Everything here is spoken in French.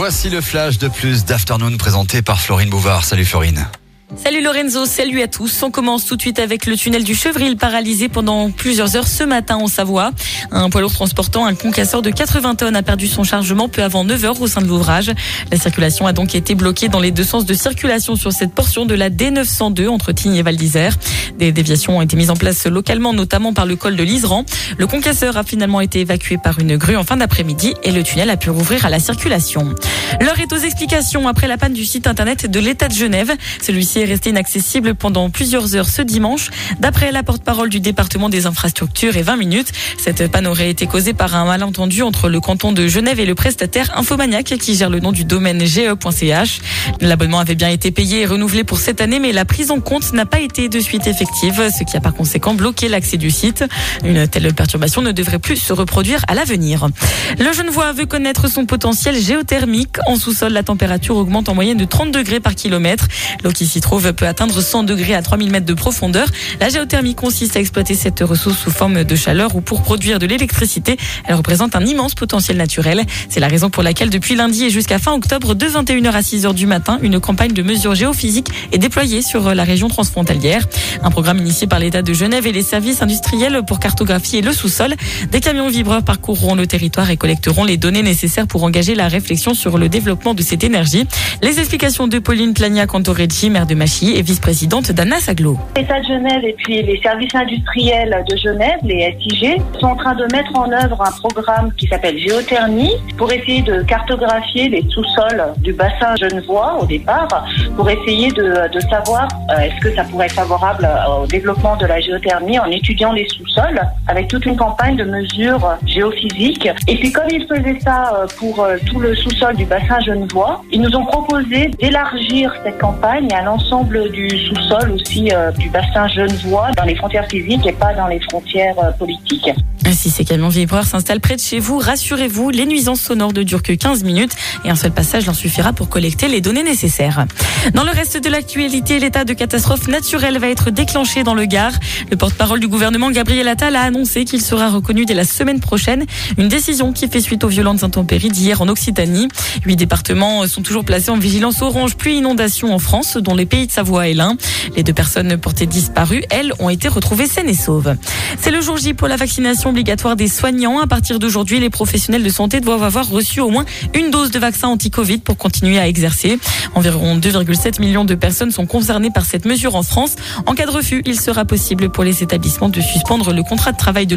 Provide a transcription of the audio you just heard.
Voici le flash de plus d'Afternoon présenté par Florine Bouvard. Salut Florine. Salut Lorenzo, salut à tous. On commence tout de suite avec le tunnel du Chevril paralysé pendant plusieurs heures ce matin en Savoie. Un poids lourd transportant un concasseur de 80 tonnes a perdu son chargement peu avant 9h au sein de l'ouvrage. La circulation a donc été bloquée dans les deux sens de circulation sur cette portion de la D902 entre Tignes et Val d'Isère. Des déviations ont été mises en place localement, notamment par le col de l'Iseran. Le concasseur a finalement été évacué par une grue en fin d'après-midi et le tunnel a pu rouvrir à la circulation. L'heure est aux explications après la panne du site internet de l'État de Genève. Celui-ci est resté inaccessible pendant plusieurs heures ce dimanche. D'après la porte-parole du département des infrastructures et 20 minutes, cette panne aurait été causée par un malentendu entre le canton de Genève et le prestataire Infomaniac qui gère le nom du domaine ge.ch. L'abonnement avait bien été payé et renouvelé pour cette année, mais la prise en compte n'a pas été de suite effective, ce qui a par conséquent bloqué l'accès du site. Une telle perturbation ne devrait plus se reproduire à l'avenir. Le Genevois veut connaître son potentiel géothermique. En sous-sol, la température augmente en moyenne de 30 degrés par kilomètre. L'eau qui s'y trouve peut atteindre 100 degrés à 3000 mètres de profondeur. La géothermie consiste à exploiter cette ressource sous forme de chaleur ou pour produire de l'électricité. Elle représente un immense potentiel naturel. C'est la raison pour laquelle depuis lundi et jusqu'à fin octobre, de 21h à 6h du matin, une campagne de mesures géophysiques est déployée sur la région transfrontalière. Un programme initié par l'État de Genève et les services industriels pour cartographier le sous-sol. Des camions vibreurs parcourront le territoire et collecteront les données nécessaires pour engager la réflexion sur le développement de cette énergie. Les explications de Pauline Plagna-Cantorecci, maire de Machy et vice-présidente d'Anna Saglo. L'État de Genève et puis les services industriels de Genève, les SIG, sont en train de mettre en œuvre un programme qui s'appelle Géothermie pour essayer de cartographier les sous-sols du bassin genevois au départ, pour essayer de savoir est-ce que ça pourrait être favorable au développement de la géothermie en étudiant les sous-sols avec toute une campagne de mesures géophysiques. Et puis comme ils faisaient ça pour tout le sous-sol du bassin genevois, ils nous ont proposé d'élargir cette campagne à l'ensemble du sous-sol aussi du bassin genevois, dans les frontières physiques et pas dans les frontières politiques. Si ces camions vibreurs s'installent près de chez vous, rassurez-vous, les nuisances sonores ne durent que 15 minutes et un seul passage leur suffira pour collecter les données nécessaires. Dans le reste de l'actualité, l'état de catastrophe naturelle va être déclenché dans le Gard. Le porte-parole du gouvernement, Gabriel Attal, a annoncé qu'il sera reconnu dès la semaine prochaine. Une décision qui fait suite aux violentes intempéries d'hier en Occitanie. 8 départements sont toujours placés en vigilance orange pluie inondation en France, dont les Pays de Savoie et l'Ain. Les 2 personnes portées disparues, elles, ont été retrouvées saines et sauves. C'est le jour J pour la vaccination obligatoire des soignants. À partir d'aujourd'hui, les professionnels de santé doivent avoir reçu au moins une dose de vaccin anti-Covid pour continuer à exercer. Environ 2,7 millions de personnes sont concernées par cette mesure en France. En cas de refus, il sera possible pour les établissements de suspendre le contrat de travail de